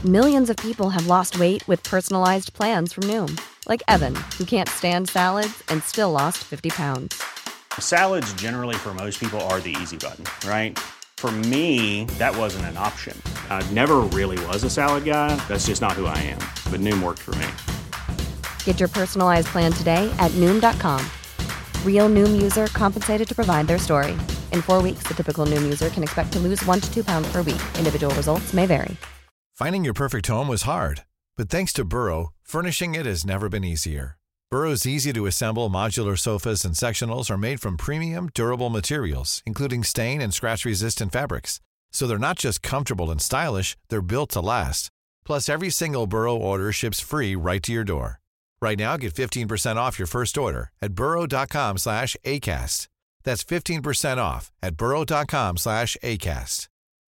Millions of people have lost weight with personalized plans from Noom. Like Evan, who can't stand salads and still lost 50 pounds. Salads generally for most people are the easy button, right? For me, that wasn't an option. I never really was a salad guy. That's just not who I am. But Noom worked for me. Get your personalized plan today at Noom.com. Real Noom user compensated to provide their story. In 4 weeks, the typical Noom user can expect to lose 1 to 2 pounds per week. Individual results may vary. Finding your perfect home was hard, but thanks to Burrow, furnishing it has never been easier. Burrow's easy-to-assemble modular sofas and sectionals are made from premium, durable materials, including stain and scratch-resistant fabrics. So they're not just comfortable and stylish, they're built to last. Plus, every single Burrow order ships free right to your door. Right now, get 15% off your first order at burrow.com/ACAST. That's 15% off at burrow.com/ACAST.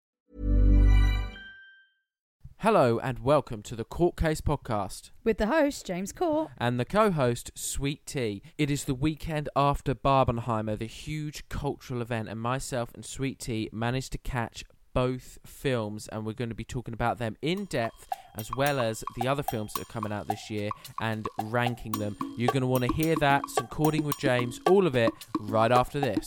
Hello and welcome to the Court Case Podcast. With the host, James Court. And the co-host, Sweet Tea. It is the weekend after Barbenheimer, the huge cultural event, and myself and Sweet Tea managed to catch both films, and we're going to be talking about them in depth, as well as the other films that are coming out this year, and ranking them. You're going to want to hear that, some Courting with James, all of it, right after this.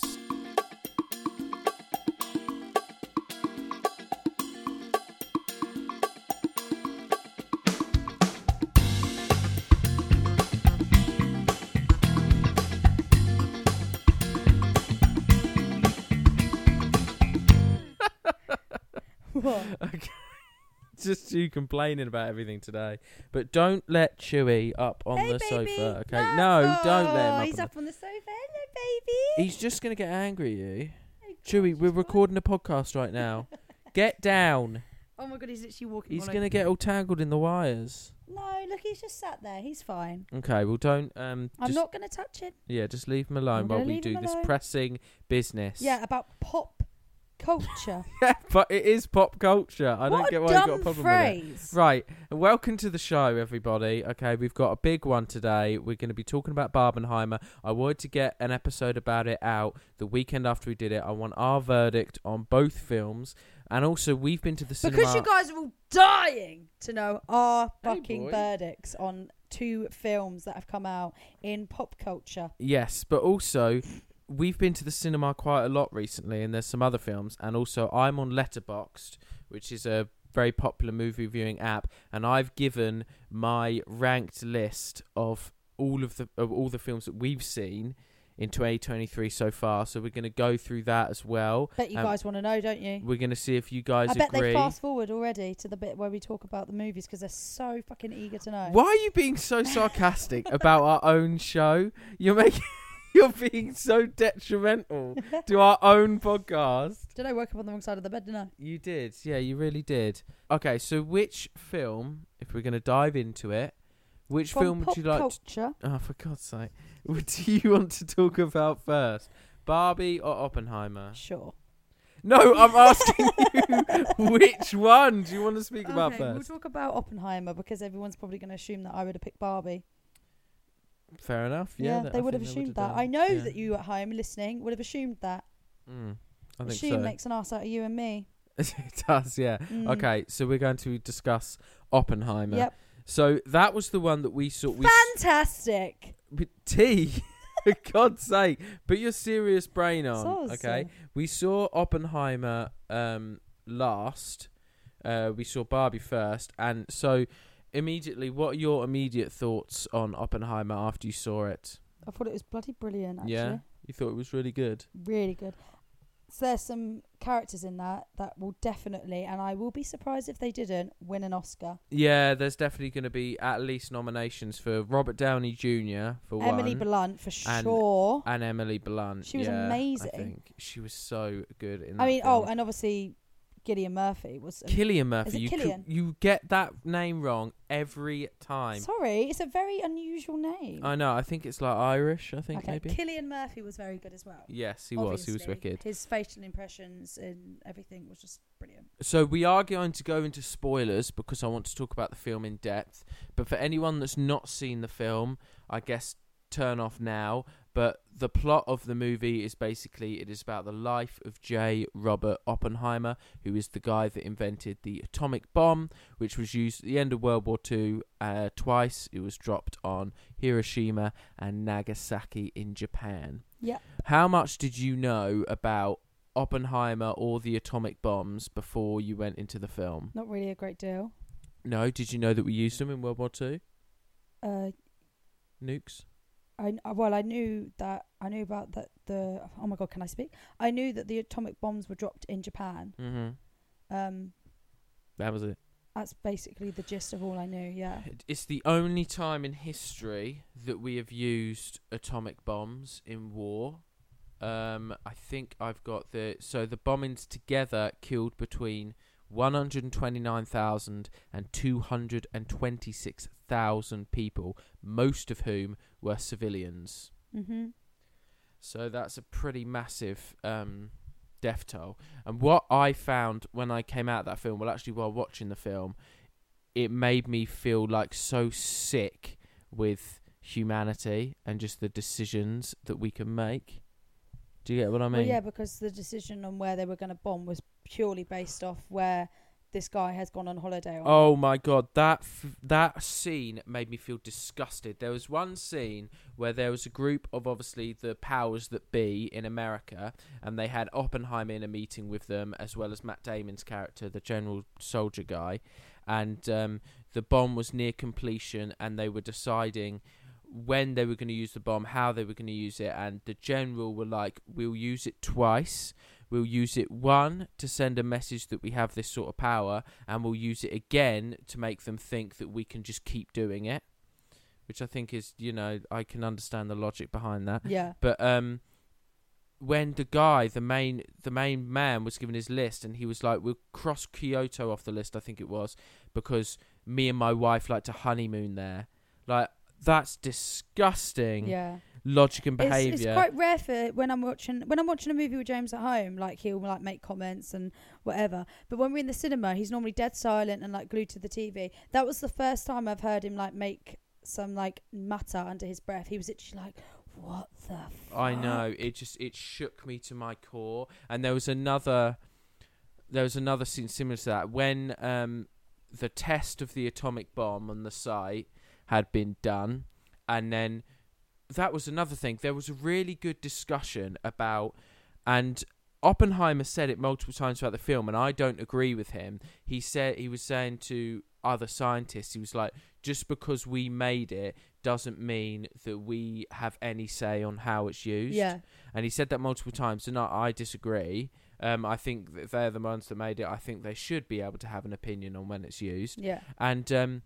Okay. Just you complaining about everything today, but don't let Chewy up on the baby. sofa. Okay, no, don't let him up. He's up on the sofa. Hello, baby. He's just gonna get angry at you. Chewy, we're recording a podcast right now. Get down. Oh my god, he's literally walking. He's gonna get all tangled in the wires. No, look, he's just sat there. He's fine. Okay, well don't. I'm just, not gonna touch him. Yeah, just leave him alone while we do this pressing business. Yeah, about pop culture. Yeah, but it is pop culture. I don't get why you've got a problem with it. Right, welcome to the show, everybody. Okay, we've got a big one today. We're going to be talking about Barbenheimer. I wanted to get an episode about it out the weekend after we did it. I want our verdict on both films. And also, we've been to the cinema. Because you guys are all dying to know our fucking verdicts on two films that have come out in pop culture. Yes, but also, we've been to the cinema quite a lot recently, and there's some other films. And also, I'm on Letterboxd, which is a very popular movie viewing app, and I've given my ranked list of all the films that we've seen in 2023 so far. So we're going to go through that as well. Bet you guys want to know, don't you? We're going to see if you guys agree. I bet they fast forward already to the bit where we talk about the movies because they're so fucking eager to know. Why are you being so sarcastic about our own show? You're being so detrimental to our own podcast. Did I woke up on the wrong side of the bed, didn't I? You did. Yeah, you really did. Okay, so which film, if we're going to dive into it, which film would you like culture? Oh, for God's sake. Do you want to talk about first? Barbie or Oppenheimer? Sure. No, I'm asking you which one do you want to speak about first? We'll talk about Oppenheimer because everyone's probably going to assume that I would have picked Barbie. Fair enough. Yeah, they would have assumed that. I know that you at home listening would have assumed that. I think Assume makes an ass out of you and me. It does, yeah. Okay, so we're going to discuss Oppenheimer. Yep. So that was the one that we saw. Fantastic. T, for God's sake, put your serious brain on. So okay, we saw Oppenheimer last. We saw Barbie first, and so immediately, what are your immediate thoughts on Oppenheimer after you saw it? I thought it was bloody brilliant. Actually. Yeah, you thought it was really good. Really good. So there's some characters in that will definitely, and I will be surprised if they didn't, win an Oscar. Yeah, there's definitely going to be at least nominations for Robert Downey Jr. for Emily one. Blunt for sure. And Emily Blunt. She was amazing. I think she was so good in that film. film. And obviously Cillian Murphy was... Cillian Murphy. Is it Cillian? You get that name wrong every time. Sorry, it's a very unusual name. I know. I think it's like Irish, maybe. Cillian Murphy was very good as well. Yes, he was. He was wicked. His facial impressions and everything was just brilliant. So we are going to go into spoilers because I want to talk about the film in depth. But for anyone that's not seen the film, I guess turn off now. But the plot of the movie is basically, it is about the life of J. Robert Oppenheimer, who is the guy that invented the atomic bomb, which was used at the end of World War II twice. It was dropped on Hiroshima and Nagasaki in Japan. Yeah. How much did you know about Oppenheimer or the atomic bombs before you went into the film? Not really a great deal. No? Did you know that we used them in World War II? Nukes? I knew about the oh my god, can I speak? I knew that the atomic bombs were dropped in Japan. Mm-hmm. That was it. That's basically the gist of all I knew. Yeah. It's the only time in history that we have used atomic bombs in war. I think I've got the bombings together killed between 129,000 and 226,000 people, most of whom were civilians. Mm-hmm. So that's a pretty massive death toll. And what I found when I came out of that film, well, actually while watching the film, it made me feel like so sick with humanity and just the decisions that we can make. Do you get what I mean? Well, yeah, because the decision on where they were going to bomb was purely based off where this guy has gone on holiday. Oh my god, that scene made me feel disgusted. There was one scene where there was a group of obviously the powers that be in America, and they had Oppenheimer in a meeting with them, as well as Matt Damon's character, the general soldier guy, and the bomb was near completion, and they were deciding when they were going to use the bomb, how they were going to use it, and the general were like, we'll use it twice. We'll use it, one, to send a message that we have this sort of power, and we'll use it again to make them think that we can just keep doing it, which I think is, I can understand the logic behind that. Yeah. But when the guy, the main man, was given his list, and he was like, we'll cross Kyoto off the list, I think it was, because me and my wife like to honeymoon there. Like, that's disgusting. Yeah. Logic and behaviour. It's quite rare for when I'm watching a movie with James at home, like he'll like make comments and whatever. But when we're in the cinema, he's normally dead silent and like glued to the TV. That was the first time I've heard him like make some like mutter under his breath. He was actually like, "What the fuck?" I know. It shook me to my core. And there was another scene similar to that when the test of the atomic bomb on the site had been done, and then that was another thing. There was a really good discussion about, and Oppenheimer said it multiple times throughout the film, and I don't agree with him. He was saying to other scientists, he was like, just because we made it doesn't mean that we have any say on how it's used. Yeah. And he said that multiple times, and I disagree. I think that they're the ones that made it. I think they should be able to have an opinion on when it's used. Yeah. And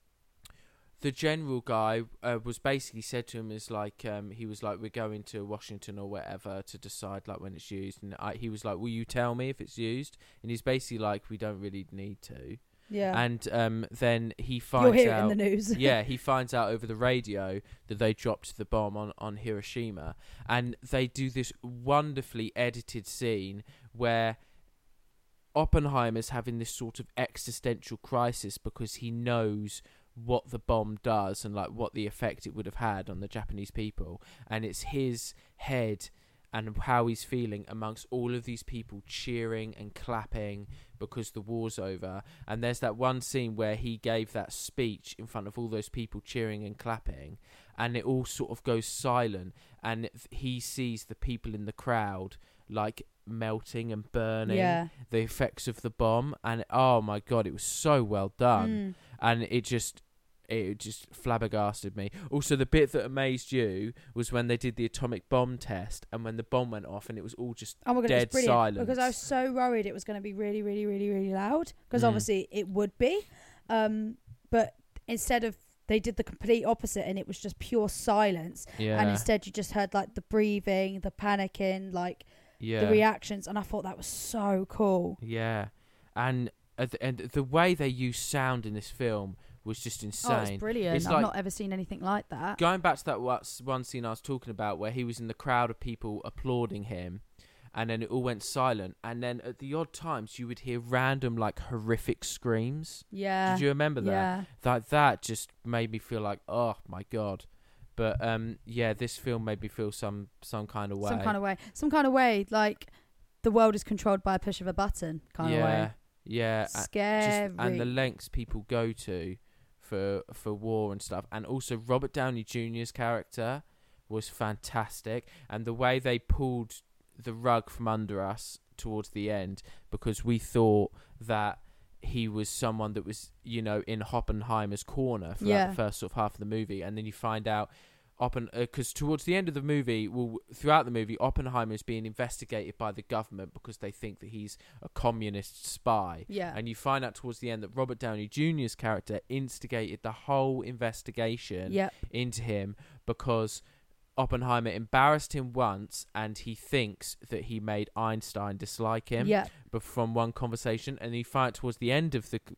the general guy was basically said to him is like, he was like, we're going to Washington or whatever to decide like when it's used, and he was like, will you tell me if it's used? And he's basically like, we don't really need to. Yeah. And then he finds You'll hear out it in the news. yeah, he finds out over the radio that they dropped the bomb on Hiroshima, and they do this wonderfully edited scene where Oppenheimer's having this sort of existential crisis because he knows what the bomb does and like what the effect it would have had on the Japanese people, and it's his head and how he's feeling amongst all of these people cheering and clapping because the war's over. And there's that one scene where he gave that speech in front of all those people cheering and clapping, and it all sort of goes silent, and he sees the people in the crowd like melting and burning, the effects of the bomb, and oh my god, it was so well done. And it just flabbergasted me. Also, the bit that amazed you was when they did the atomic bomb test, and when the bomb went off, and it was all just dead silence. Because I was so worried it was going to be really, really, really, really loud. Because obviously it would be, but instead of, they did the complete opposite, and it was just pure silence. Yeah. And instead you just heard like the breathing, the panicking, like the reactions, and I thought that was so cool. Yeah, and the way they use sound in this film was just insane. Oh, it's brilliant. It's I've not ever seen anything like that. Going back to that one scene I was talking about where he was in the crowd of people applauding him, and then it all went silent, and then at the odd times you would hear random like horrific screams. Yeah. Did you remember that? Yeah. That just made me feel like, oh my god. But yeah, this film made me feel some kind of way. Some kind of way, like the world is controlled by a push of a button kind of way. Yeah. Scary. And the lengths people go to for war and stuff. And also Robert Downey Jr.'s character was fantastic. And the way they pulled the rug from under us towards the end, because we thought that he was someone that was, you know, in Oppenheimer's corner throughout the first sort of half of the movie. And then you find out because towards the end of the movie, throughout the movie, Oppenheimer is being investigated by the government because they think that he's a communist spy. Yeah. And you find out towards the end that Robert Downey Jr.'s character instigated the whole investigation into him because Oppenheimer embarrassed him once, and he thinks that he made Einstein dislike him but from one conversation. And you find out towards the end of the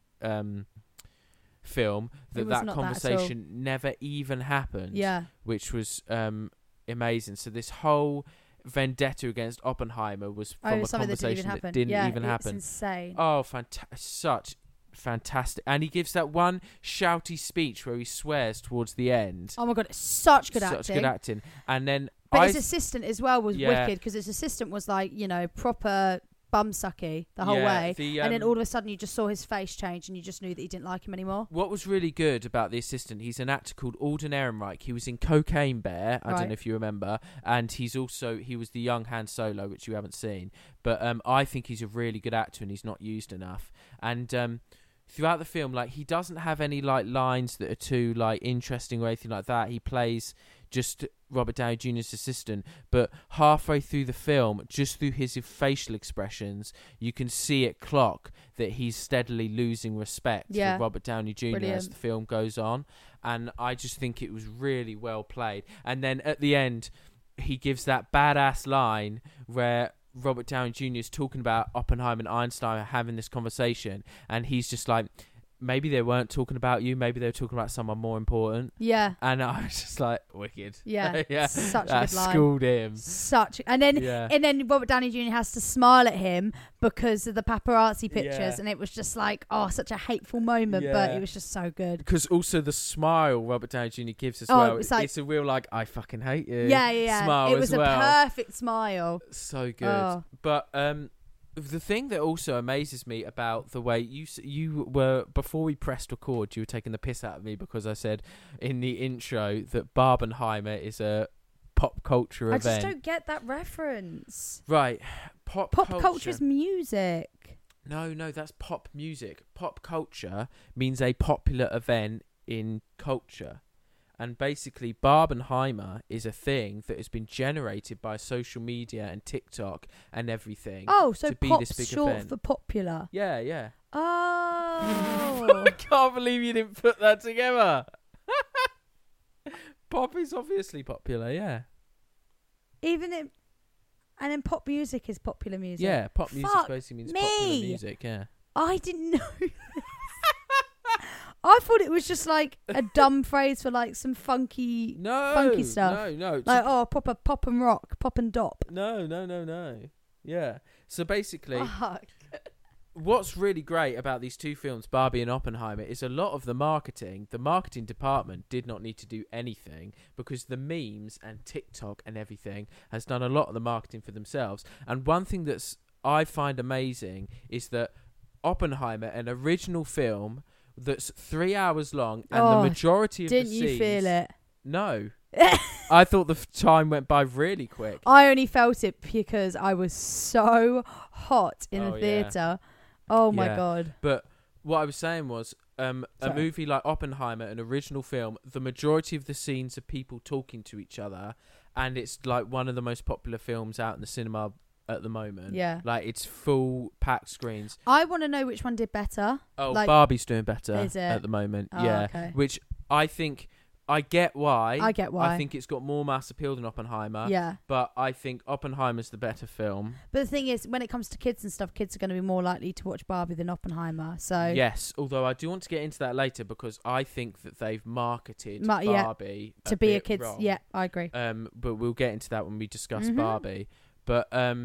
film that conversation never even happened, which was amazing. So this whole vendetta against Oppenheimer was from a conversation that didn't even happen. It's insane. Oh, such fantastic. And he gives that one shouty speech where he swears towards the end. Oh my god, such good acting. And then his assistant as well was wicked, because his assistant was like, you know, proper bumsucky the whole way, and then all of a sudden you just saw his face change and you just knew that he didn't like him anymore. What was really good about the assistant, he's an actor called Alden Ehrenreich. He was in Cocaine Bear, I don't know if you remember, and he was the young Han Solo, which you haven't seen, but I think he's a really good actor and he's not used enough. And throughout the film, like, he doesn't have any like lines that are too like interesting or anything like that. He plays just Robert Downey Jr.'s assistant, but halfway through the film, just through his facial expressions, you can see it clock that he's steadily losing respect for Robert Downey Jr. as the film goes on. And I just think it was really well played. And then at the end, he gives that badass line where Robert Downey Jr. is talking about Oppenheimer and Einstein having this conversation, and he's just like, maybe they weren't talking about you, maybe they were talking about someone more important. Yeah. And I was just like, wicked. Yeah. Such a good line. Schooled him. And then Robert Downey Jr. has to smile at him because of the paparazzi pictures, and it was just like, such a hateful moment, but it was just so good. Because also the smile Robert Downey Jr. gives as well, it's a real like, I fucking hate you. Yeah. Smile. It was a perfect smile. So good. But the thing that also amazes me about the way you were, before we pressed record, you were taking the piss out of me because I said in the intro that Barbenheimer is a pop culture event. I just don't get that reference. Right. Pop culture's music. No, that's pop music. Pop culture means a popular event in culture. And basically, Barbenheimer is a thing that has been generated by social media and TikTok and everything. Oh, so to be pop's this big short event. for popular. Yeah. Oh. I can't believe you didn't put that together. Pop is obviously popular, yeah. And then pop music is popular music. Yeah, pop music basically means popular music, yeah. I didn't know. I thought it was just like a dumb phrase for like some funky stuff. No. Like, proper pop and rock, pop and dop. No. Yeah. So basically, what's really great about these two films, Barbie and Oppenheimer, is a lot of the marketing department did not need to do anything because the memes and TikTok and everything has done a lot of the marketing for themselves. And one thing that's I find amazing is that Oppenheimer, an original film that's 3 hours long, and the majority of the scenes... Didn't you feel it? No. I thought the time went by really quick. I only felt it because I was so hot in the theatre. Oh my God. But what I was saying was, a movie like Oppenheimer, an original film, the majority of the scenes are people talking to each other, and it's like one of the most popular films out in the cinema at the moment. Yeah. Like, it's full packed screens. I want to know which one did better. Oh, like, Barbie's doing better at the moment. Okay. Which I think... I get why. I think it's got more mass appeal than Oppenheimer. Yeah. But I think Oppenheimer's the better film. But the thing is, when it comes to kids and stuff, kids are going to be more likely to watch Barbie than Oppenheimer. So yes, although I do want to get into that later because I think that they've marketed Barbie to be a kid's. Yeah, I agree. But we'll get into that when we discuss Barbie. But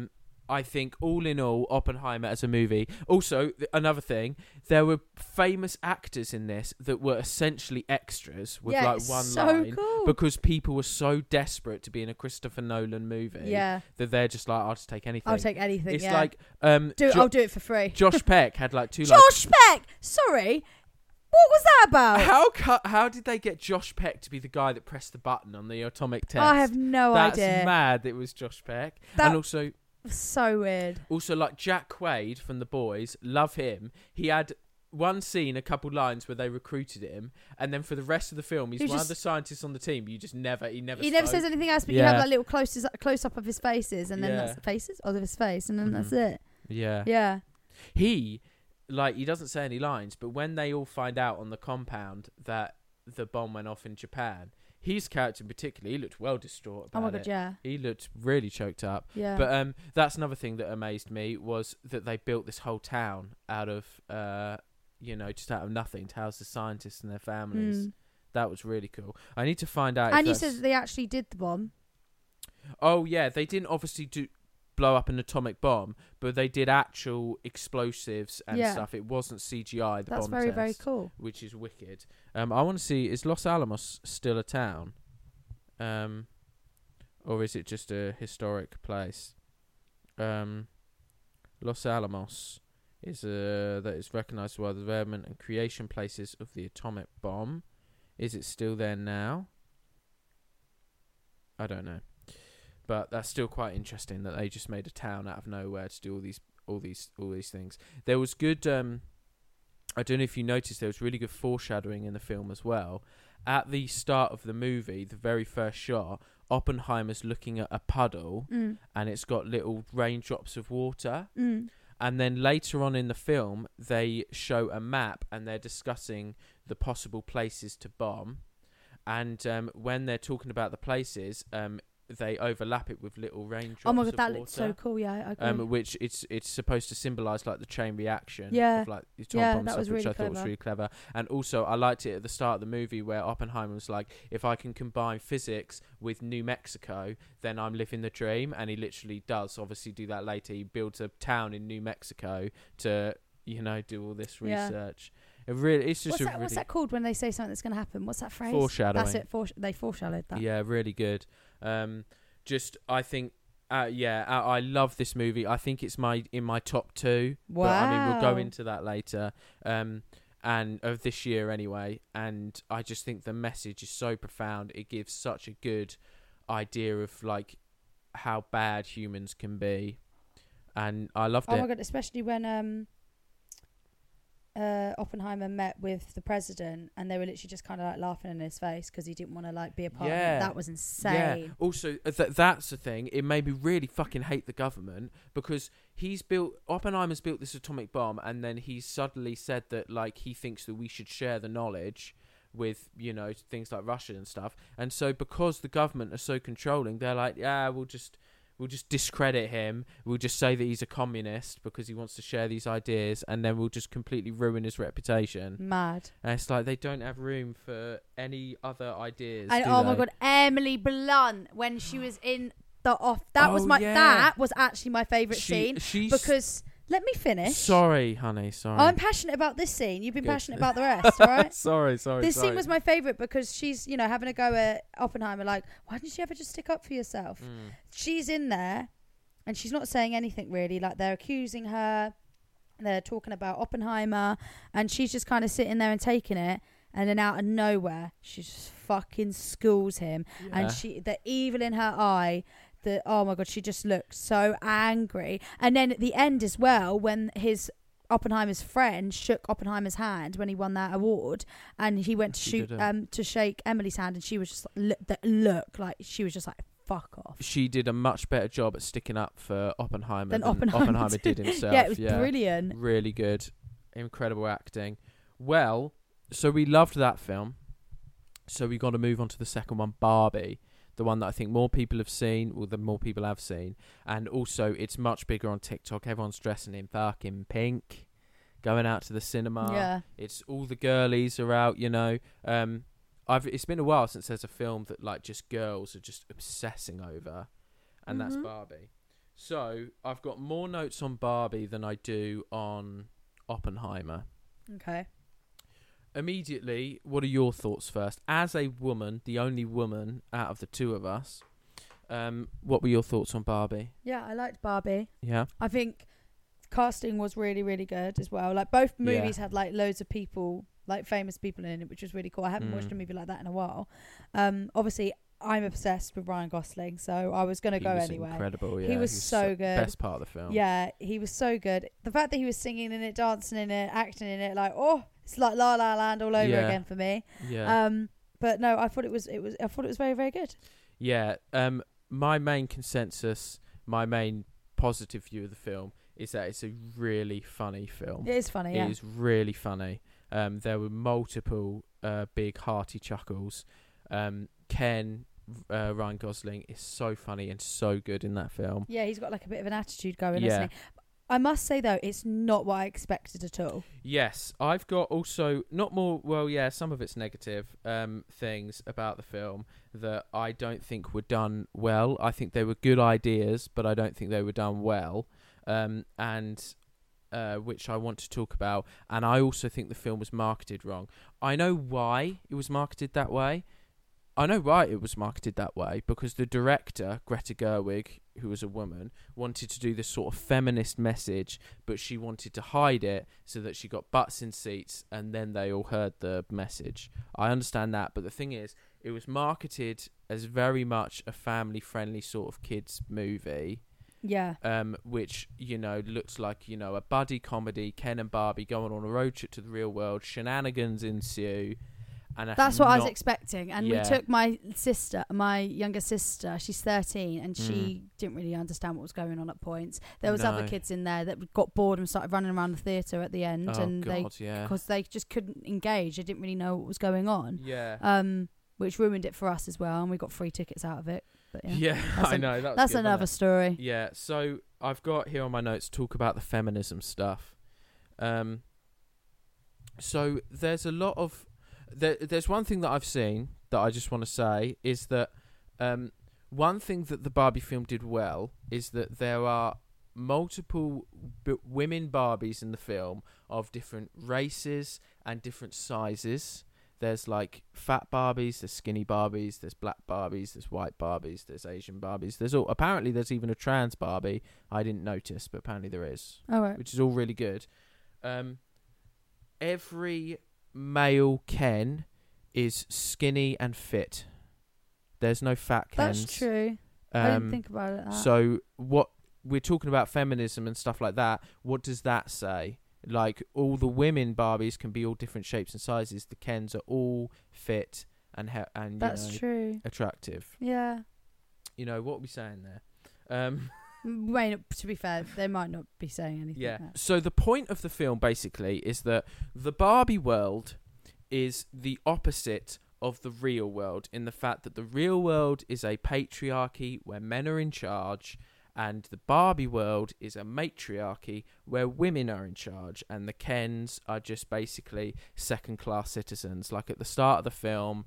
I think all in all, Oppenheimer as a movie. Also, another thing, there were famous actors in this that were essentially extras with like one line, cool. because people were so desperate to be in a Christopher Nolan movie that they're just like, I'll just take anything. I'll take anything. It's like I'll do it for free. Josh Peck had like 2 lines. Josh Peck. Sorry, what was that about? How did they get Josh Peck to be the guy that pressed the button on the atomic test? I have no idea. That's mad. It was Josh Peck, and also. So weird. Also, like Jack Quaid from The Boys, love him. He had one scene, a couple lines where they recruited him, and then for the rest of the film, he's one of the scientists on the team. He never says anything else, but you have like little close up of his faces, and then that's the faces of his face, and then that's it. Yeah. He doesn't say any lines, but when they all find out on the compound that the bomb went off in Japan. His character in particular, he looked well distraught about it. Oh my God, yeah. He looked really choked up. Yeah. But that's another thing that amazed me was that they built this whole town out of, just out of nothing to house the scientists and their families. That was really cool. I need to find out. And you said that they actually did the bomb. Oh yeah, they didn't obviously blow up an atomic bomb, but they did actual explosives and stuff. It wasn't CGI. That's very, very cool. Which is wicked. I want to see, is Los Alamos still a town? Or is it just a historic place? Los Alamos is that is recognized by the development and creation places of the atomic bomb. Is it still there now? I don't know. But that's still quite interesting that they just made a town out of nowhere to do all these things. There was good. I don't know if you noticed, there was really good foreshadowing in the film as well. At the start of the movie, the very first shot, Oppenheimer's looking at a puddle, and it's got little raindrops of water. And then later on in the film, they show a map, and they're discussing the possible places to bomb. And when they're talking about the places, they overlap it with little raindrops. Oh my God, that looks so cool! Yeah, I agree. Which it's supposed to symbolise like the chain reaction. Yeah, of, like the atomic bomb that stuff, was really which I thought was really clever. And also, I liked it at the start of the movie where Oppenheimer was like, "If I can combine physics with New Mexico, then I'm living the dream." And he literally does. Obviously, do that later. He builds a town in New Mexico to do all this research. It's just what's that called when they say something that's going to happen? What's that phrase? Foreshadowing. That's it. They foreshadowed that. Yeah, really good. I think, I love this movie. I think it's in my top 2. Wow. But I mean, we'll go into that later. And of this year anyway. And I just think the message is so profound. It gives such a good idea of like how bad humans can be. And I loved it. Oh my God, especially when Oppenheimer met with the president, and they were literally just kind of like laughing in his face because he didn't want to like be a part of it. That was insane. Yeah. Also, that's the thing. It made me really fucking hate the government because Oppenheimer's built this atomic bomb, and then he suddenly said that like he thinks that we should share the knowledge with things like Russia and stuff. And so because the government are so controlling, they're like, yeah, we'll just discredit him. We'll just say that he's a communist because he wants to share these ideas, and then we'll just completely ruin his reputation. Mad. And it's like they don't have room for any other ideas. And my God, Emily Blunt when she was in the off. That was actually my favourite scene because. Let me finish. Sorry, honey. Sorry. I'm passionate about this scene. You've been passionate about the rest, right? Sorry. This scene was my favourite because she's, having a go at Oppenheimer. Like, why didn't you ever just stick up for yourself? She's in there, and she's not saying anything really. Like, they're accusing her. They're talking about Oppenheimer, and she's just kind of sitting there and taking it. And then out of nowhere, she just fucking schools him, and the evil in her eye. Oh my God, she just looked so angry. And then at the end as well, when Oppenheimer's friend shook Oppenheimer's hand when he won that award, and he went to shake Emily's hand, and she was just she was just like, fuck off. She did a much better job at sticking up for Oppenheimer than Oppenheimer did himself. Yeah, it was brilliant. Really good. Incredible acting. Well, so we loved that film. So we got to move on to the second one, Barbie. The one that I think more people have seen, or the more people have seen. And also, it's much bigger on TikTok. Everyone's dressing in fucking pink, going out to the cinema. Yeah. It's all the girlies are out, It's been a while since there's a film that, like, just girls are just obsessing over. And that's Barbie. So I've got more notes on Barbie than I do on Oppenheimer. Okay. Immediately, what are your thoughts first? As a woman, the only woman out of the two of us, what were your thoughts on Barbie? Yeah, I liked Barbie. Yeah. I think casting was really, really good as well. Like both movies had like loads of people, like famous people in it, which was really cool. I haven't watched a movie like that in a while. Obviously, I'm obsessed with Ryan Gosling, so I was going to go anyway. Incredible, yeah. He was so good. Best part of the film. Yeah, he was so good. The fact that he was singing in it, dancing in it, acting in it, like, oh, it's like La La Land all over again for me. Yeah. But no, I thought it was very, very good. Yeah. My main consensus, my main positive view of the film is that it's a really funny film. It is funny, yeah. It is really funny. There were multiple big hearty chuckles. Ken, Ryan Gosling, is so funny and so good in that film. Yeah, he's got like a bit of an attitude going, isn't he? I must say though, it's not what I expected at all. Yes, I've got also some of its negative things about the film that I don't think were done well. I think they were good ideas, but I don't think they were done well. Which I want to talk about. And I also think the film was marketed wrong. I know why it was marketed that way. Because the director, Greta Gerwig, who was a woman, wanted to do this sort of feminist message, but she wanted to hide it so that she got butts in seats and then they all heard the message. I understand that, but the thing is, it was marketed as very much a family-friendly sort of kids movie. Yeah. Which, looks like, a buddy comedy, Ken and Barbie going on a road trip to the real world, shenanigans ensue. And that's what I was expecting. And we took my younger sister, she's 13, and she didn't really understand what was going on at points. There was other kids in there that got bored and started running around the theatre at the end. Because they just couldn't engage. They didn't really know what was going on. Yeah. Which ruined it for us as well, and we got free tickets out of it. But I know. That's good, another story. Yeah, so I've got here on my notes, talk about the feminism stuff. So there's a lot of... There's one thing that I've seen that I just want to say is that one thing that the Barbie film did well is that there are multiple women Barbies in the film of different races and different sizes. There's like fat Barbies, there's skinny Barbies, there's black Barbies, there's white Barbies, there's Asian Barbies. Apparently there's even a trans Barbie. I didn't notice, but apparently there is. Oh, right. Which is all really good. Every male Ken is skinny and fit. There's no fat Kens. That's true. I didn't think about it. So what we're talking about, feminism and stuff like that. What does that say? Like, all the women Barbies can be all different shapes and sizes. The Kens are all fit and that's true. Attractive. Yeah. What are we saying there? To be fair, they might not be saying anything. Yeah. So the point of the film basically is that the Barbie world is the opposite of the real world, in the fact that the real world is a patriarchy where men are in charge, and the Barbie world is a matriarchy where women are in charge, and the Kens are just basically second-class citizens. Like at the start of the film,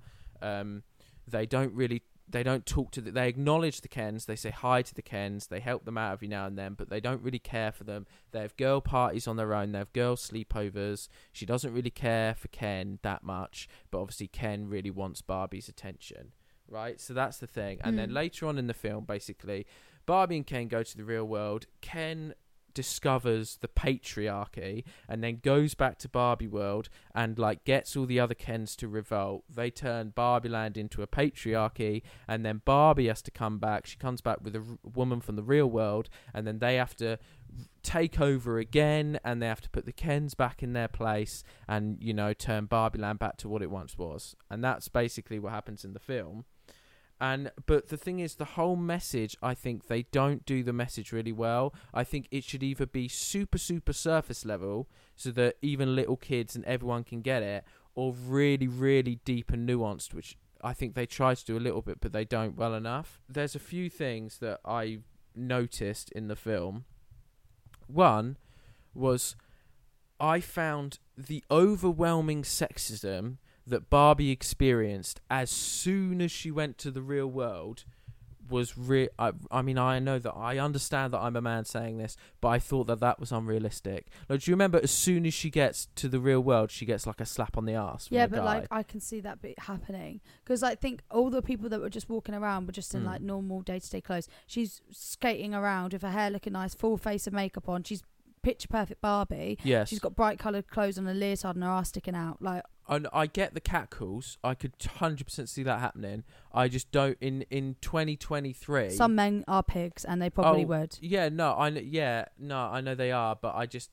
they don't talk to they acknowledge the Kens, they say hi to the Kens, they help them out every now and then, but they don't really care for them. They have girl parties on their own, they have girl sleepovers. She doesn't really care for Ken that much, but obviously Ken really wants Barbie's attention, right? So that's the thing. And then later on in the film, basically, Barbie and Ken go to the real world. Ken discovers the patriarchy and then goes back to Barbie world and gets all the other Kens to revolt. They turn Barbie land into a patriarchy, and then Barbie has to come back. She comes back with a woman from the real world, and then they have to take over again, and they have to put the Kens back in their place and turn Barbie land back to what it once was. And that's basically what happens in the film. But the thing is, the whole message, I think they don't do the message really well. I think it should either be super, super surface level so that even little kids and everyone can get it, or really, really deep and nuanced, which I think they try to do a little bit, but they don't well enough. There's a few things that I noticed in the film. One was I found the overwhelming sexism that Barbie experienced as soon as she went to the real world was I mean, I know that I understand that I'm a man saying this, but I thought that was unrealistic. Like, do you remember as soon as she gets to the real world, she gets like a slap on the ass from Yeah, the but guy? like I can see that bit happening because I think all the people that were just walking around were just in like normal day-to-day clothes. She's skating around with her hair looking nice, full face of makeup on. She's picture perfect Barbie. Yes. She's got bright coloured clothes on, a leotard, and her ass sticking out. Like, And I get the cat calls. I could 100% see that happening. I just don't. In 2023, some men are pigs, and they probably would. Yeah, no, I know they are, but I just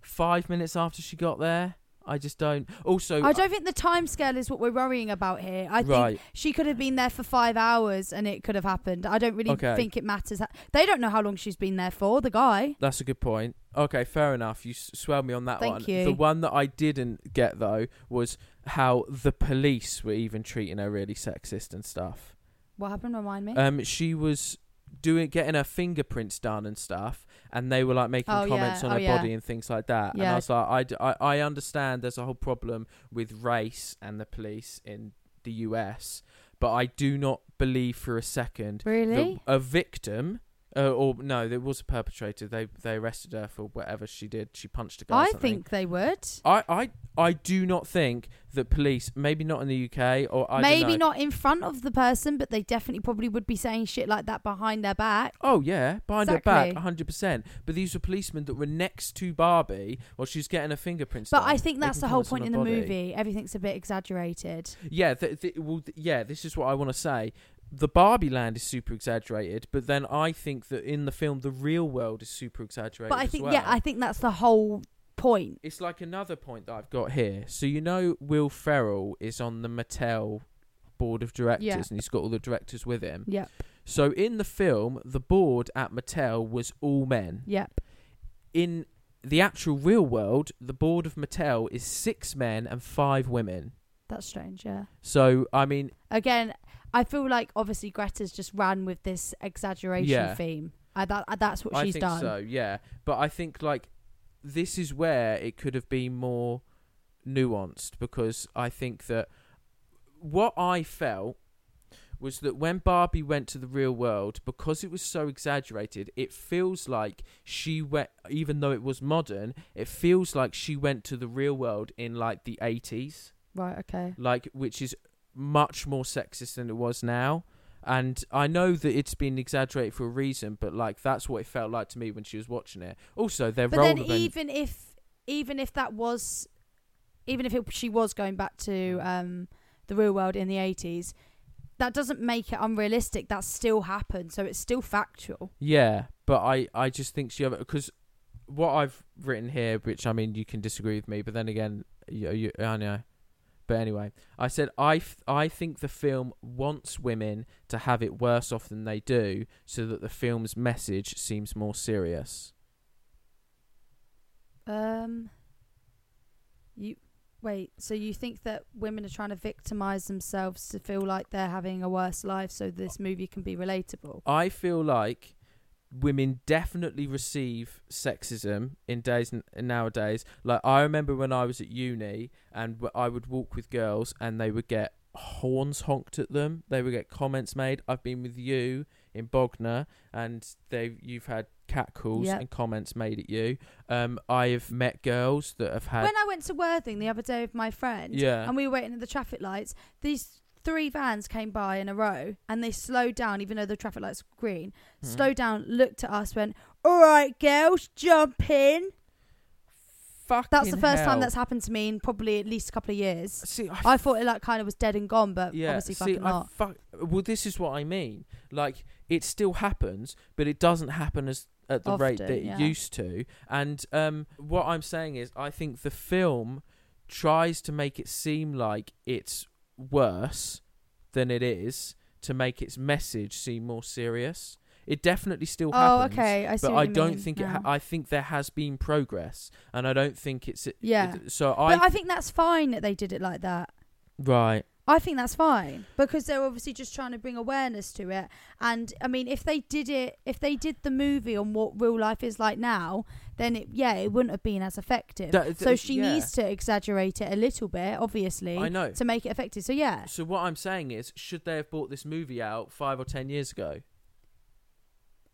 5 minutes after she got there, I just don't. Also, I don't think the time scale is what we're worrying about here. I think she could have been there for 5 hours and it could have happened. I don't really think it matters. They don't know how long she's been there for, the guy. That's a good point. Okay, fair enough. You swelled me on that one. Thank you. The one that I didn't get, though, was how the police were even treating her really sexist and stuff. What happened? Remind me. She was getting her fingerprints done and stuff, and they were like making comments on her body and things like that. And I was like, I understand there's a whole problem with race and the police in the US, but I do not believe for a second Really? that a victim or no, there was a perpetrator. They arrested her for whatever she did. She punched a guy. I think they would. I do not think that police, maybe not in the UK, or maybe not in front of the person, but they definitely probably would be saying shit like that behind their back. Oh yeah, behind her back, 100%. But these were policemen that were next to Barbie while she was getting her fingerprints done. But I think that's the whole point in the movie. Everything's a bit exaggerated. Yeah, this is what I want to say. The Barbie land is super exaggerated, but then I think that in the film, the real world is super exaggerated. But I think, I think that's the whole point. It's like another point that I've got here. So you know, Will Ferrell is on the Mattel board of directors, and he's got all the directors with him. Yep. So in the film, the board at Mattel was all men. Yep. In the actual real world, the board of Mattel is 6 men and 5 women. That's strange, yeah. So, I mean... Again, I feel like obviously Greta's just ran with this exaggeration theme. That's what she's done. I think so, yeah. But I think, like, this is where it could have been more nuanced, because I think that what I felt was that when Barbie went to the real world, because it was so exaggerated, it feels like she went, even though it was modern, it feels like she went to the real world in, like, the 80s. Right, okay. Like, which is much more sexist than it was now. And I know that it's been exaggerated for a reason, but, like, that's what it felt like to me when she was watching it. Also, their role... But then even if she was going back to the real world in the 80s, that doesn't make it unrealistic. That still happened, so it's still factual. Yeah, but I just think she... Because what I've written here, which, I mean, you can disagree with me, but then again, I know... But anyway, I said I think the film wants women to have it worse off than they do, so that the film's message seems more serious. So you think that women are trying to victimize themselves to feel like they're having a worse life, so this movie can be relatable? I feel like women definitely receive sexism in nowadays. Like, I remember when I was at uni and I would walk with girls and they would get horns honked at them. They would get comments made. I've been with you in Bognor and you've had catcalls and comments made at you. I've met girls that have had... When I went to Worthing the other day with my friend and we were waiting at the traffic lights, these 3 vans came by in a row and they slowed down even though the traffic lights were green. Slowed down, looked at us, went, "All right, girls, jump in." That's the first time that's happened to me in probably at least a couple of years. See, I thought it like kind of was dead and gone, but obviously fucking not. Well, this is what I mean. Like, it still happens, but it doesn't happen at the rate that it used to. And what I'm saying is, I think the film tries to make it seem like it's worse than it is to make its message seem more serious. It definitely still happens. Oh, okay. I see. But I don't think I think there has been progress, and I don't think it's. But I think that's fine that they did it like that. Right. I think that's fine because they're obviously just trying to bring awareness to it. And I mean, if they did the movie on what real life is like now, then it wouldn't have been as effective. So she needs to exaggerate it a little bit, obviously, I know, to make it effective. So yeah. So what I'm saying is, should they have brought this movie out 5 or 10 years ago?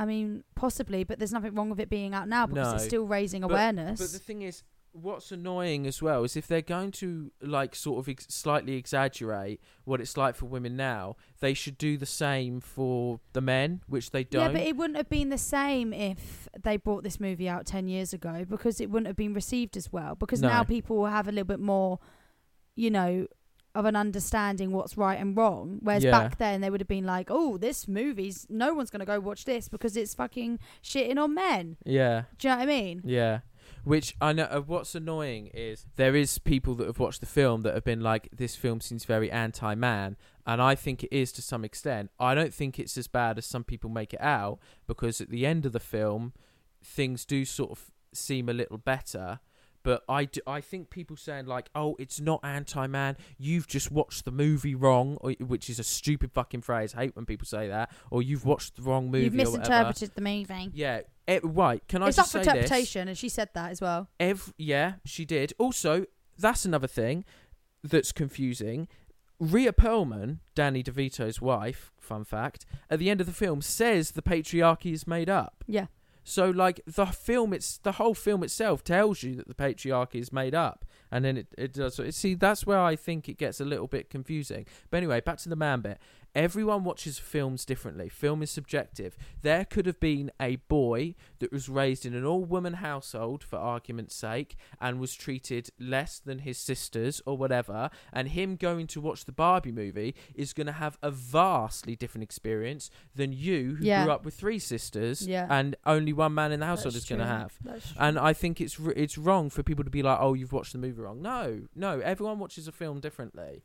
I mean, possibly, but there's nothing wrong with it being out now because it's still raising awareness. But the thing is, what's annoying as well is if they're going to like sort of slightly exaggerate what it's like for women now, they should do the same for the men, which they don't. Yeah, but it wouldn't have been the same if they brought this movie out 10 years ago, because it wouldn't have been received as well. Because now people will have a little bit more, you know, of an understanding what's right and wrong. Whereas back then they would have been like, oh, this movie's, no one's going to go watch this because it's fucking shitting on men. Yeah. Do you know what I mean? Yeah. Which I know. What's annoying is there is people that have watched the film that have been like, this film seems very anti-man, and I think it is to some extent. I don't think it's as bad as some people make it out, because at the end of the film, things do sort of seem a little better. But I think people saying like, oh, it's not anti-man, you've just watched the movie wrong, which is a stupid fucking phrase. I hate when people say that. Or you've watched the wrong movie. You've misinterpreted the movie. Yeah. Right. Can I it's just say this? It's up for interpretation, and she said that as well. Yeah, she did. Also, that's another thing that's confusing. Rhea Perlman, Danny DeVito's wife, fun fact, at the end of the film says the patriarchy is made up. Yeah. So, like, the whole film itself tells you that the patriarchy is made up. And then it does. See, that's where I think it gets a little bit confusing. But anyway, back to the man bit. Everyone watches films differently. Film is subjective. There could have been a boy that was raised in an all-woman household, for argument's sake, and was treated less than his sisters or whatever, and him going to watch the Barbie movie is going to have a vastly different experience than you, who grew up with 3 sisters and only one man in the household is going to have. And I think it's wrong for people to be like, oh, you've watched the movie wrong. No, everyone watches a film differently.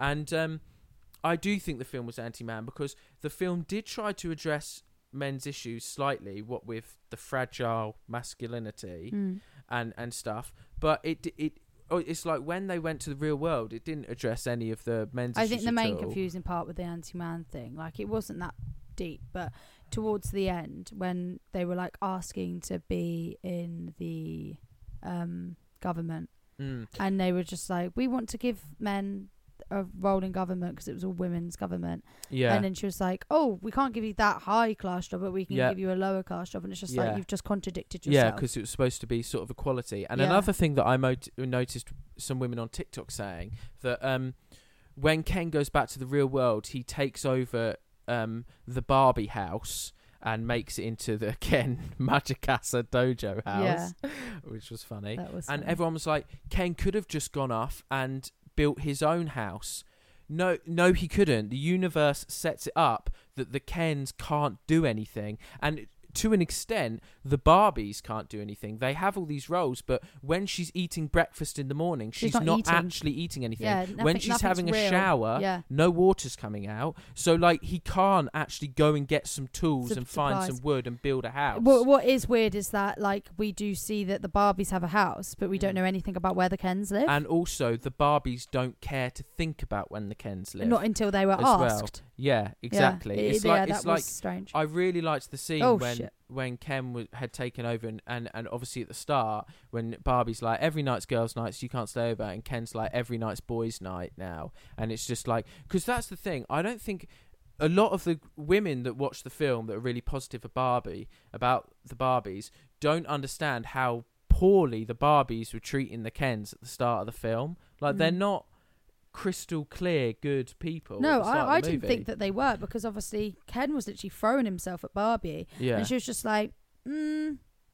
And I do think the film was anti-man, because the film did try to address men's issues slightly, what with the fragile masculinity and stuff. But it's like when they went to the real world, it didn't address any of the men's issues. I think the main confusing part with the anti-man thing, like, it wasn't that deep, but towards the end, when they were like asking to be in the government, and they were just like, we want to give men a role in government because it was all women's government. Yeah. And then she was like, oh, we can't give you that high class job, but we can give you a lower class job. And it's just like, you've just contradicted yourself. Yeah, because it was supposed to be sort of equality. And another thing that I noticed some women on TikTok saying, that when Ken goes back to the real world, he takes over the Barbie house and makes it into the Ken Majikasa Dojo house, which was funny. That was and funny. Everyone was like, Ken could have just gone off and built his own house. No, he couldn't. The universe sets it up that the Kens can't do anything, and to an extent, the Barbies can't do anything. They have all these roles, but when she's eating breakfast in the morning, she's not actually eating anything. Yeah, when she's having a shower, no water's coming out. So, like, he can't actually go and get some tools and find some wood and build a house. What is weird is that, like, we do see that the Barbies have a house, but we don't know anything about where the Kens live. And also, the Barbies don't care to think about when the Kens live. Not until they were asked. Well. Yeah, exactly. It's like was strange. I really liked the scene when Ken had taken over, and obviously at the start when Barbie's like, every night's girls' nights, you can't stay over, and Ken's like, every night's boys' night now. And it's just like, because that's the thing, I don't think a lot of the women that watch the film that are really positive about the Barbies don't understand how poorly the Barbies were treating the Kens at the start of the film. Like, they're not crystal clear good people. No, I didn't think that they were, because obviously Ken was literally throwing himself at Barbie, and she was just like, no.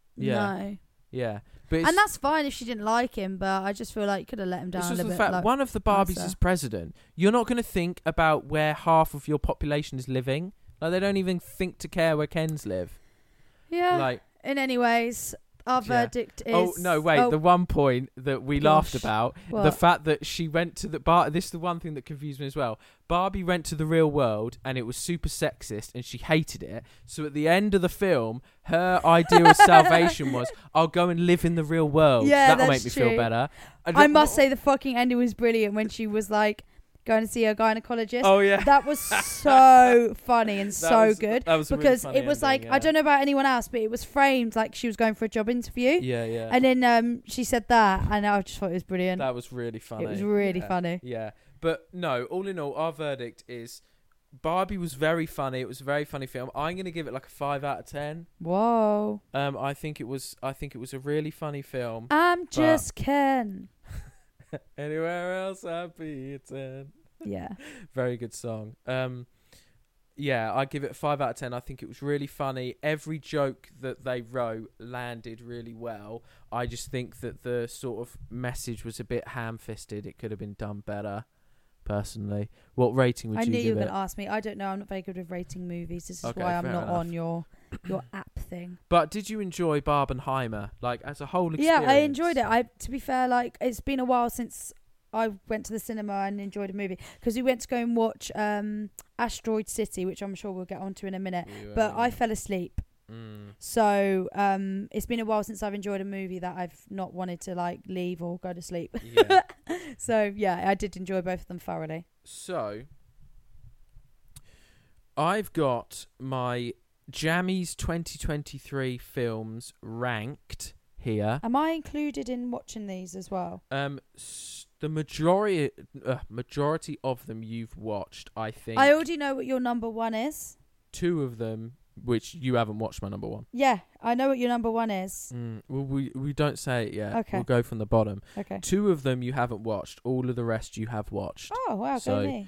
Yeah, and that's fine if she didn't like him, but I just feel like you could have let him down a little bit. Fact, one of the Barbies is president. You're not going to think about where half of your population is living. Like, they don't even think to care where Kens live. Yeah. Like, in any ways, our verdict is... Oh, no, wait. The one point that we laughed about, the fact that she went to the bar... This is the one thing that confused me as well. Barbie went to the real world, and it was super sexist, and she hated it. So at the end of the film, her idea of salvation was, I'll go and live in the real world. Yeah, that'll make me feel better. I must say the fucking ending was brilliant when she was like, going to see a gynecologist. Oh, yeah. That was so funny and good. That was because really it was ending, like, I don't know about anyone else, but it was framed like she was going for a job interview. Yeah. And then she said that, and I just thought it was brilliant. That was really funny. It was really funny. Yeah. But no, all in all, our verdict is Barbie was very funny. It was a very funny film. I'm going to give it like a 5 out of 10. Whoa. I think it was a really funny film. I'm just Ken. Anywhere else I'd be a 10. Yeah. Very good song. Yeah, I give it a 5 out of 10. I think it was really funny. Every joke that they wrote landed really well. I just think that the sort of message was a bit ham-fisted. It could have been done better, personally. What rating would you give it? I knew you were going to ask me. I don't know. I'm not very good with rating movies. This is why I'm not on your app thing. But did you enjoy Barbenheimer, like, as a whole experience? Yeah, I enjoyed it. To be fair, like, it's been a while since I went to the cinema and enjoyed a movie, because we went to go and watch Asteroid City, which I'm sure we'll get onto in a minute. But I fell asleep. So it's been a while since I've enjoyed a movie that I've not wanted to like leave or go to sleep. Yeah. So yeah, I did enjoy both of them thoroughly. So I've got my Jammies 2023 films ranked here. Am I included in watching these as well? The majority of them you've watched, I think. I already know what your number one is. 2 of them, which you haven't watched, my number 1. Yeah, I know what your number one is. Well, we don't say it yet. Okay. We'll go from the bottom. Okay. 2 of them you haven't watched. All of the rest you have watched. Oh wow, go me.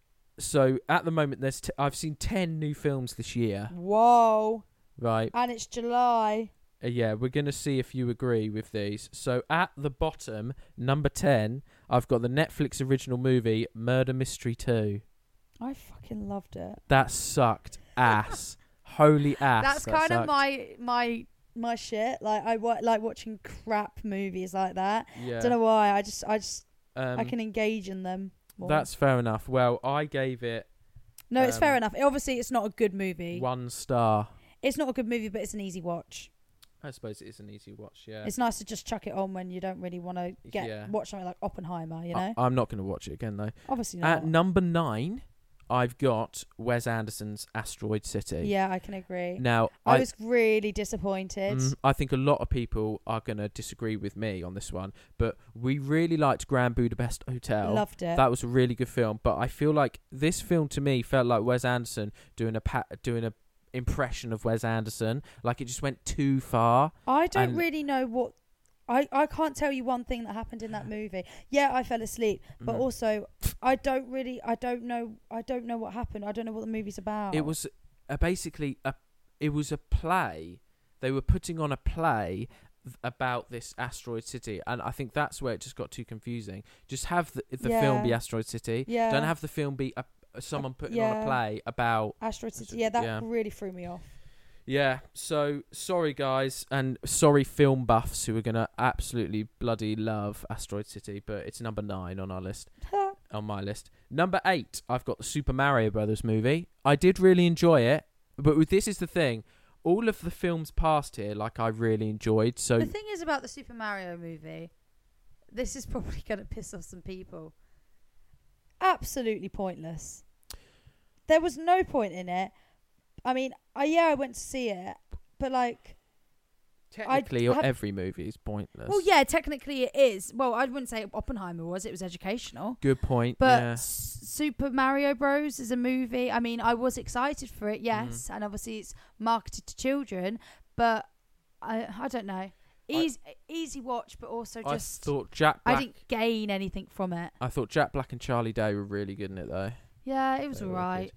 So at the moment, I've seen 10 new films this year. Whoa. Right. And it's July. Yeah, we're going to see if you agree with these. So at the bottom, number 10, I've got the Netflix original movie, Murder Mystery 2. I fucking loved it. That sucked ass. Holy ass. That's that kind sucked. of my shit. Like I like watching crap movies like that. Yeah. Don't know why. I just I Um, can engage in them more. That's fair enough. Well, I gave it No, it's fair enough. Obviously, it's not a good movie. 1 star. It's not a good movie, but it's an easy watch. I suppose it is an easy watch, yeah. It's nice to just chuck it on when you don't really want to watch something like Oppenheimer, you know? I'm not going to watch it again, though. Obviously not. At number 9, I've got Wes Anderson's Asteroid City. Yeah, I can agree. Now, I was really disappointed. I think a lot of people are going to disagree with me on this one, but we really liked Grand Budapest Hotel. Loved it. That was a really good film, but I feel like this film to me felt like Wes Anderson doing a impression of Wes Anderson. Like, it just went too far. I don't really know what... I can't tell you one thing that happened in that movie. Yeah, I fell asleep, but also I don't know what happened. I don't know what the movie's about. It was basically it was a play. They were putting on a play about this Asteroid City, and I think that's where it just got too confusing. Just have the film be Asteroid City. Yeah. Don't have the film be someone putting on a play about Asteroid City. Yeah, that really threw me off. Yeah, so sorry guys, and sorry film buffs who are going to absolutely bloody love Asteroid City, but it's number 9 on our list. On my list. Number 8, I've got the Super Mario Brothers movie. I did really enjoy it, but this is the thing. All of the films past here, like, I really enjoyed. So the thing is about the Super Mario movie, this is probably going to piss off some people. Absolutely pointless. There was no point in it. I mean, I went to see it, but like... Technically, every movie is pointless. Well, yeah, technically it is. Well, I wouldn't say Oppenheimer was. It was educational. Good point, but yeah. Super Mario Bros. Is a movie. I mean, I was excited for it, yes. And obviously it's marketed to children, but I don't know. Easy watch, but also just... I thought Jack Black... I didn't gain anything from it. I thought Jack Black and Charlie Day were really good in it, though. Yeah, it was alright.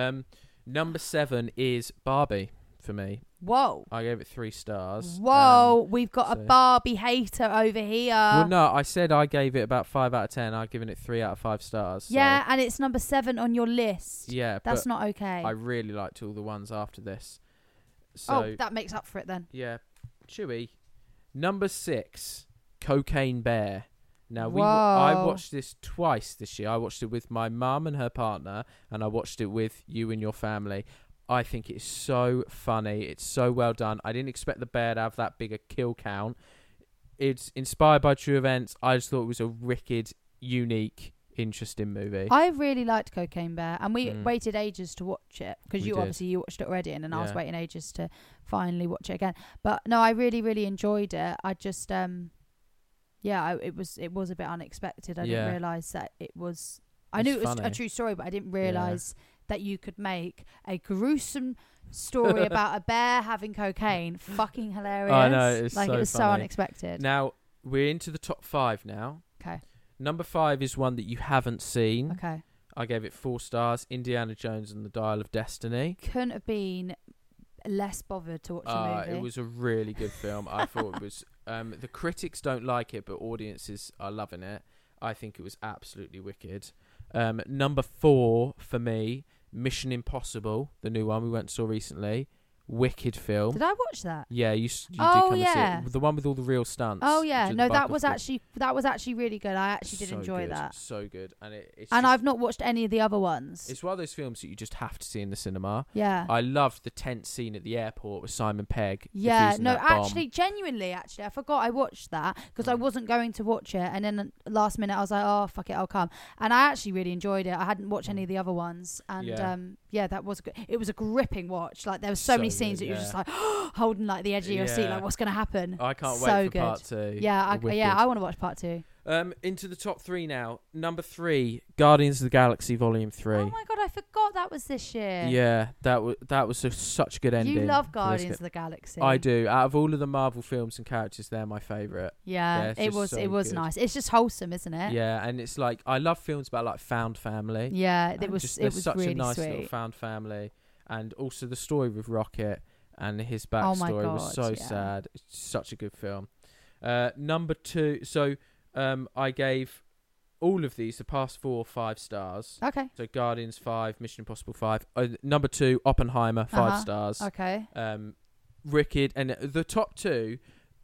Number 7 is Barbie for me. Whoa. I gave it 3 stars. Whoa, we've got a Barbie hater over here. Well, no, I said I gave it about 5 out of 10. I've given it 3 out of 5 stars. Yeah, and it's number 7 on your list. Yeah, that's not okay. I really liked all the ones after this. So, that makes up for it then. Yeah. Chewy. Number 6, Cocaine Bear. Now, I watched this twice this year. I watched it with my mum and her partner, and I watched it with you and your family. I think it's so funny. It's so well done. I didn't expect the bear to have that big a kill count. It's inspired by true events. I just thought it was a wicked, unique, interesting movie. I really liked Cocaine Bear, and we waited ages to watch it, because you watched it already, and then I was waiting ages to finally watch it again. But no, I really, really enjoyed it. I just... it was a bit unexpected. I didn't realise that it was... I knew it was a true story, but I didn't realise that you could make a gruesome story about a bear having cocaine. Fucking hilarious. I know, it's like so it was so funny. unexpected. Now, we're into the top 5 now. Okay. Number 5 is one that you haven't seen. Okay. I gave it 4 stars. Indiana Jones and the Dial of Destiny. Couldn't have been less bothered to watch the movie. It was a really good film. I thought it was. The critics don't like it, but audiences are loving it. I think it was absolutely wicked. Number 4 for me, Mission Impossible, the new one we went and saw recently. Wicked film. Did I watch that? Yeah, you did Oh, come yeah. and see it. The one with all the real stunts. Oh yeah, which are no, the that was biographical. actually really good. I actually did So enjoy good, that. So good, and it's And just- I've not watched any of the other ones. It's one of those films that you just have to see in the cinema. Yeah. I loved the tense scene at the airport with Simon Pegg. Yeah, defusing no, that bomb. actually, genuinely, I forgot I watched that because I wasn't going to watch it, and then last minute I was like, oh fuck it, I'll come, and I actually really enjoyed it. I hadn't watched any of the other ones, and that was good. It was a gripping watch. Like there were so many scenes that you were just like holding like the edge of your seat, like what's going to happen. I can't so wait for good. part 2. Yeah, I Wicked. want to watch part 2. Into the top 3 now. Number 3, Guardians of the Galaxy Volume 3. Oh my god, I forgot that was this year. Yeah, that was such a good ending. You love for this Guardians of kid. the Galaxy. I do. Out of all of the Marvel films and characters, they're my favourite. Yeah, It's it just was so it was good. nice. It's just wholesome, isn't it? Yeah, and it's like I love films about like found family. Yeah, it And was just, it there's was such really a nice little sweet. found family, and also the story with Rocket and his Oh my backstory was God, so yeah. sad. It's such a good film. Number 2, so I gave all of these, the past 4, 5 stars. Okay. So Guardians 5, Mission Impossible 5. Number 2, Oppenheimer 5 stars. Okay. Wicked, and the top 2.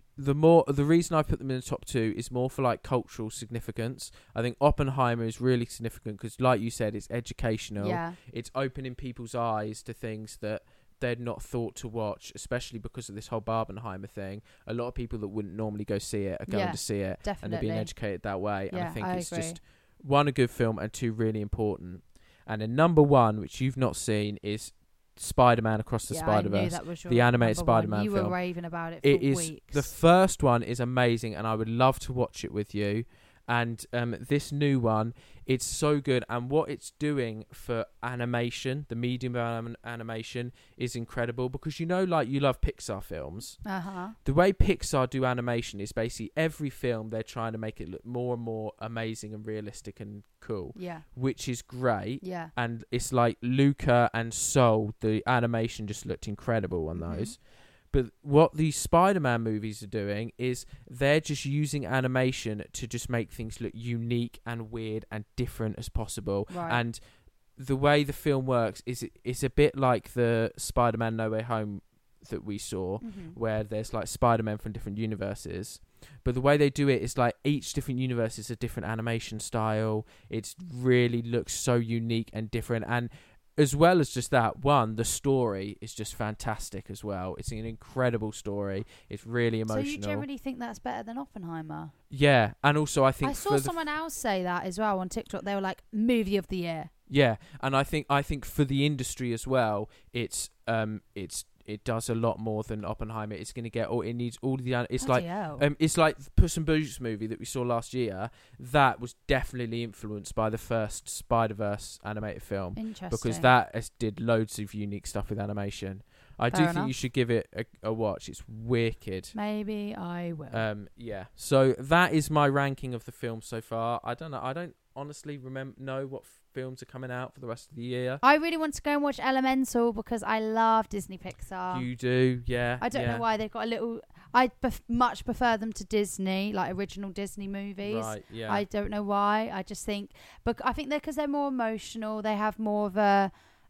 The reason I put them in the top 2 is more for like cultural significance. I think Oppenheimer is really significant because, like you said, it's educational. Yeah. It's opening people's eyes to things that they'd not thought to watch, especially because of this whole Barbenheimer thing. A lot of people that wouldn't normally go see it are going to see it, and they're being definitely. educated that way. And Yeah, I think I it's agree. just 1, a good film, and 2, really important. And then number 1, which you've not seen, is Spider-Man Across the I knew Spider-Verse. that was your the animated number one. Spider-Man You film. were raving about it for It is weeks. the first one is amazing, and I would love to watch it with you. And this new one, it's so good, and what it's doing for animation, the medium of animation, is incredible. Because you love Pixar films. The way Pixar do animation is basically every film they're trying to make it look more and more amazing and realistic and cool. Yeah. Which is great. Yeah. And it's like Luca and Soul, the animation just looked incredible on those. But what these Spider-Man movies are doing is they're just using animation to just make things look unique and weird and different as possible. Right. And the way the film works is it's a bit like the Spider-Man No Way Home that we saw, where there's like Spider-Man from different universes. But the way they do it is like each different universe is a different animation style. It really looks so unique and different. And as well as just that, the story is just fantastic as well. It's an incredible story. It's really emotional. So you generally think that's better than Oppenheimer? Yeah, and also I think I saw someone else say that as well on TikTok. They were like, movie of the year. Yeah, and I think for the industry as well, it does a lot more than Oppenheimer. It's going to get it needs all the. It's Bloody like hell. it's like the Puss in Boots movie that we saw last year. That was definitely influenced by the first Spider-Verse animated film. Interesting. Because that did loads of unique stuff with animation. I do Fair think enough. you should give it a watch. It's wicked. Maybe I will. Yeah. So that is my ranking of the film so far. I don't know. I don't honestly know what films are coming out for the rest of the year. I really want to go and watch Elemental because I love Disney Pixar. You do, yeah. I don't know why they've got a little. I much prefer them to Disney, like original Disney movies. Right, yeah. I don't know why. I just think, but I think because they're more emotional, they have more of a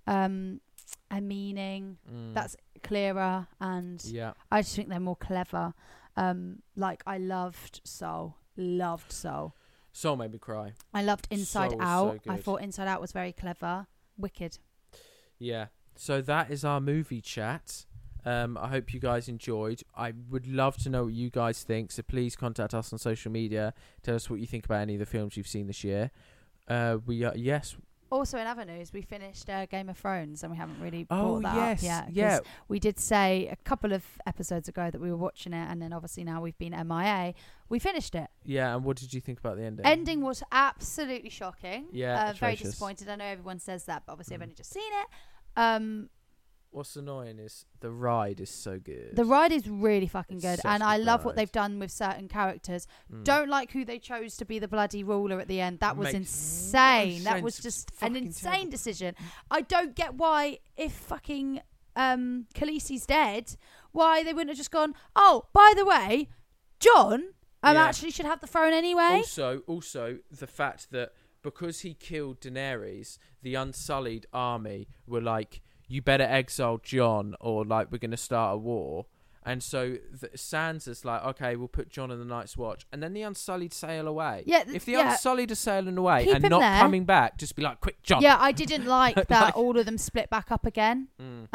meaning that's clearer, and I just think they're more clever. Like I loved Soul. Soul made me cry. I loved Inside Soul was Out. so I good. thought Inside Out was very clever. Wicked. Yeah. So that is our movie chat. I hope you guys enjoyed. I would love to know what you guys think. So please contact us on social media. Tell us what you think about any of the films you've seen this year. Also, in other news, we finished Game of Thrones, and we haven't really Oh, brought that yes. up yet. Yeah. 'cause we did say a couple of episodes ago that we were watching it, and then obviously now we've been MIA. We finished it. Yeah, and what did you think about the ending? Ending was absolutely shocking. Yeah, very atrocious. disappointed. I know everyone says that, but obviously I've only just seen it. What's annoying is the ride is so good. The ride is really fucking It's good, such and a I good love what ride. they've done with certain characters. Mm. Don't like who they chose to be the bloody ruler at the end. That was Makes insane. no That was sense. just It's an fucking insane terrible. decision. I don't get why, if fucking Khaleesi's dead, why they wouldn't have just gone, oh, by the way, Jon Yeah. actually should have the throne anyway. Also, the fact that because he killed Daenerys, the Unsullied army were like, you better exile Jon or like we're going to start a war. And so Sansa's like, okay, we'll put Jon in the Night's Watch. And then the Unsullied sail away. Yeah, if the yeah. Unsullied are sailing away Keep and him not there. coming back, just be like, quick, Jon. Yeah, I didn't like that Like- all of them split back up again.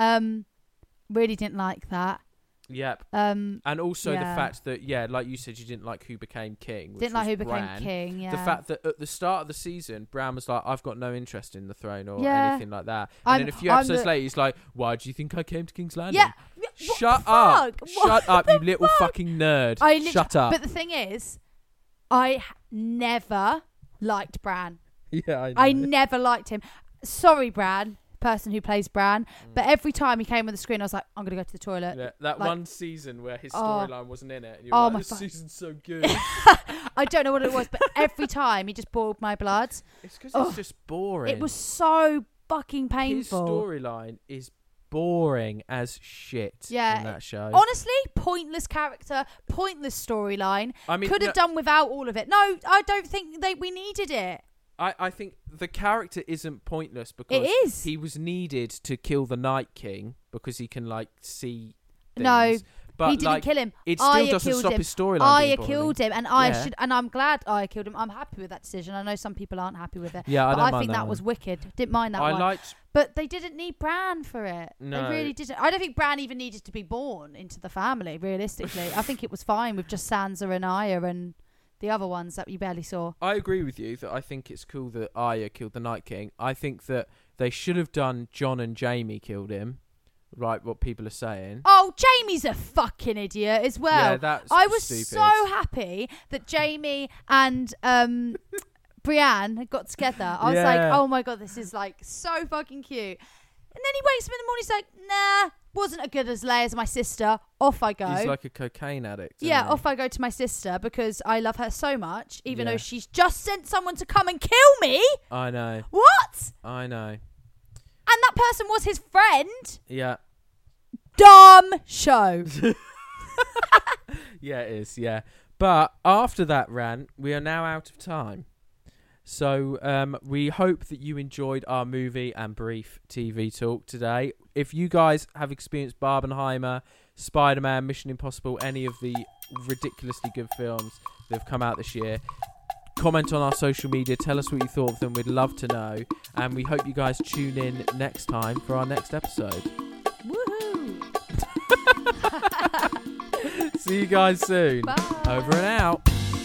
Really didn't like that. Yep. And also yeah. the fact that, like you said, you didn't like who became king. Which didn't like was who became Bran. king. Yeah. The fact that at the start of the season, Bran was like, I've got no interest in the throne or Yeah. anything like that. And I'm- then a few I'm episodes the- later, he's like, why do you think I came to King's Landing? Yeah. What Shut the up. fuck? Shut What up, the you little fuck? fucking nerd. I lit- Shut up. But the thing is, I never liked Bran. Yeah, I never liked him. Sorry, Bran, person who plays Bran, but every time he came on the screen, I was like, I'm going to go to the toilet. Yeah, that like- one season where his Oh. storyline wasn't in it. And you were Oh like, my this fuck. season's so good. I don't know what it was, but every time he just boiled my blood. It's because Oh, it's just boring. It was so fucking His painful. storyline is boring as shit Yeah, in that show. Honestly, pointless character, pointless storyline. I mean, Could have done without all of it. No, I don't think we needed it. I think the character isn't pointless because It is. he was needed to kill the Night King because he can like see things. No, but he didn't like, kill him. It still Arya doesn't killed stop him. his storyline. Arya being killed boring. him, and Yeah. I'm glad Arya killed him. I'm happy with that decision. I know some people aren't happy with it. Yeah, I but don't I mind think that that one. was wicked. Didn't mind that I one. liked. But they didn't need Bran for it. No. They really didn't. I don't think Bran even needed to be born into the family, realistically. I think it was fine with just Sansa and Arya and the other ones that you barely saw. I agree with you that I think it's cool that Arya killed the Night King. I think that they should have done Jon and Jaime killed him, right? What people are saying. Oh, Jamie's a fucking idiot as well. Yeah, that's I was stupid. so happy that Jaime and Brienne had got together. I was like, Yeah. oh my god, this is like so fucking cute. And then he wakes up in the morning, he's like, nah, wasn't as good as Leia as my sister. Off I go. He's like a cocaine addict. Yeah, isn't he? off I go to my sister because I love her so much, even Yeah. though she's just sent someone to come and kill me. I know. What? I know. And that person was his friend. Yeah. Dumb show. Yeah, it is. Yeah. But after that rant, we are now out of time. So we hope that you enjoyed our movie and brief TV talk today. If you guys have experienced Barbenheimer, Spider-Man, Mission Impossible, any of the ridiculously good films that have come out this year, comment on our social media. Tell us what you thought of them. We'd love to know. And we hope you guys tune in next time for our next episode. Woohoo. See you guys soon. Bye. Over and out.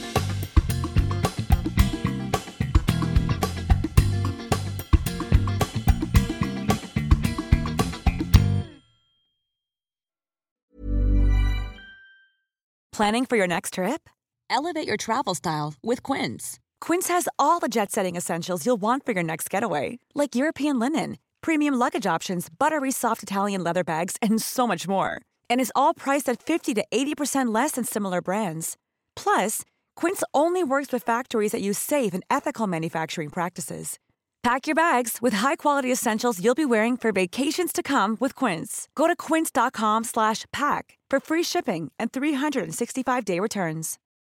Planning for your next trip? Elevate your travel style with Quince. Quince has all the jet-setting essentials you'll want for your next getaway, like European linen, premium luggage options, buttery soft Italian leather bags, and so much more. And is all priced at 50 to 80% less than similar brands. Plus, Quince only works with factories that use safe and ethical manufacturing practices. Pack your bags with high-quality essentials you'll be wearing for vacations to come with Quince. Go to quince.com/pack for free shipping and 365-day returns.